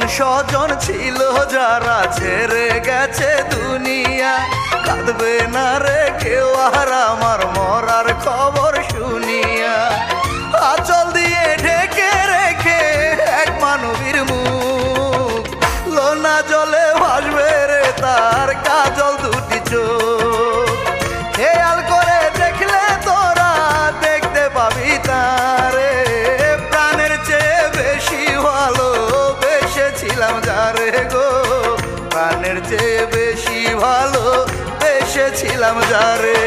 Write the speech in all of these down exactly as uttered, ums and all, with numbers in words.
স্বজন ছিল যারা ছেড়ে গেছে দুনিয়া, কাঁদবে না রে কেউ আর আমার মরার খবর শুনিয়া। আঁচল দিয়ে ঢেকে রেখে এক মানবীর মুখ, লোনা জলে ভাসবে রে তার কাজল দুটি চোখ। খেয়াল করে দেখলে তোরা দেখতে পাবি তারে, প্রাণের চেয়ে বেশি ভালো বেসেছিলাম যারে গো, প্রাণের চেয়ে বেশি ভালো বেসেছিলাম যারে।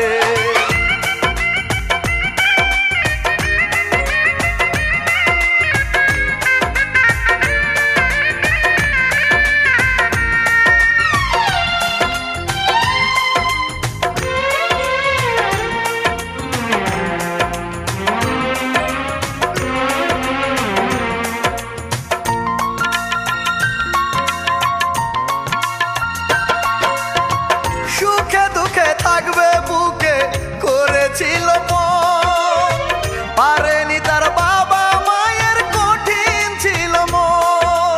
সুখে দুঃখে থাকবে বুকে করেছিল মন, পারেনি তার বাবা মায়ের কঠিন ছিল মন।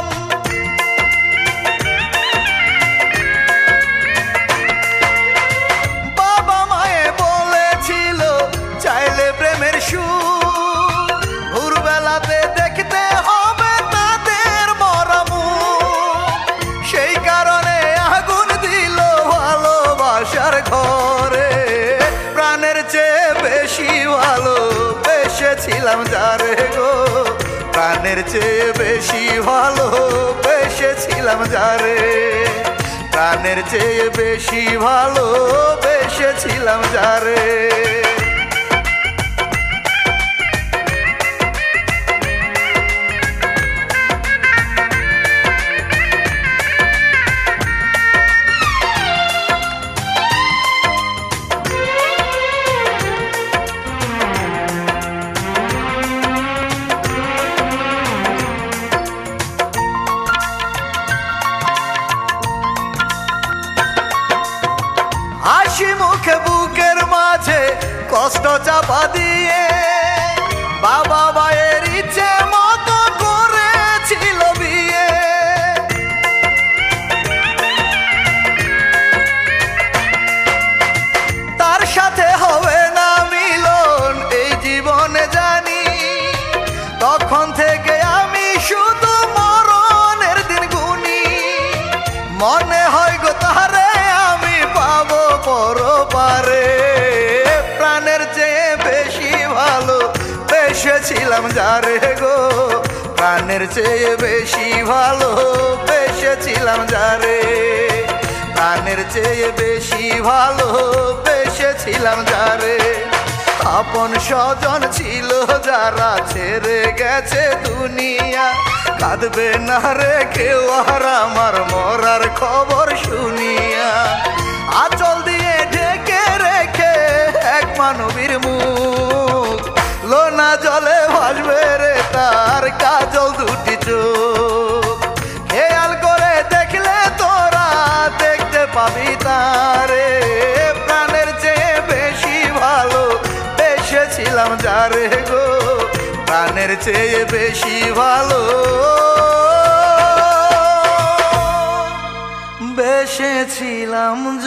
বাবা মায়ে বলেছিল চাইলে প্রেমের সুর, ভোরবেলাতে দেখতে হবে তাদের মরা মুখ। সেই কারণে আগুন দিল ভালোবাসার ঘরে, প্রাণের চেয়ে বেশি ভালো বেসেছিলাম যারে গো, প্রাণের চেয়ে বেশি ভালো বেসেছিলাম যারে, প্রাণের চেয়ে বেশি ভালো বেসেছিলাম যারে। হাসি মুখে বুকের মাঝে কষ্ট চাপা দিয়ে, বাবা মায়ের ইচ্ছে মতো করেছিল বিয়ে। তার সাথে হবে না মিলন এই জীবনে জানি, তখন থেকে আমি শুধু মরণের দিন গুনি। মনে হয় গো তারে আমি পাবো পরপারে, প্রাণের চেয়ে বেশি ভালো বেসেছিলাম যারে গো, প্রাণের চেয়ে বেশি ভালো বেসেছিলাম যারে, প্রাণের চেয়ে বেশি ভালো বেসেছিলাম যারে। আপন স্বজন ছিল যারা ছেড়ে গেছে দুনিয়া, কাঁদবে না রে কেউ আর আমার মরার খবর শুনিয়া। আঁচল দিয়ে ঢেকে রেখে এক মানবীর মুখ, লোনা জলে ভাসবে রে তার কাজল দুটি চোখ। খেয়াল করে দেখলে তোরা দেখতে পাবি তারে, প্রাণের চেয়ে বেশি ভালো বেসেছিলাম যারে গো, প্রাণের চেয়ে বেশি ভালো বেসেছিলাম